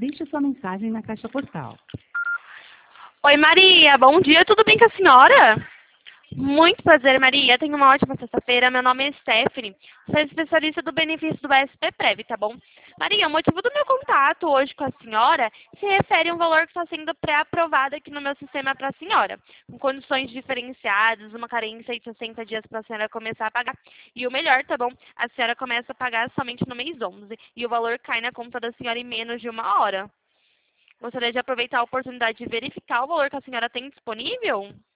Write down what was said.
Deixe sua mensagem na caixa postal. Oi, Maria. Bom dia. Tudo bem com a senhora? Muito prazer, Maria. Tenha uma ótima sexta-feira. Meu nome é Stephanie. Sou especialista do benefício do SPPrev, tá bom? Maria, o motivo do meu contato hoje com a senhora se refere a um valor que está sendo pré-aprovado aqui no meu sistema para a senhora, com condições diferenciadas, uma carência de 60 dias para a senhora começar a pagar. E o melhor, tá bom? A senhora começa a pagar somente no mês 11 e o valor cai na conta da senhora em menos de 1 hora. Gostaria de aproveitar a oportunidade de verificar o valor que a senhora tem disponível?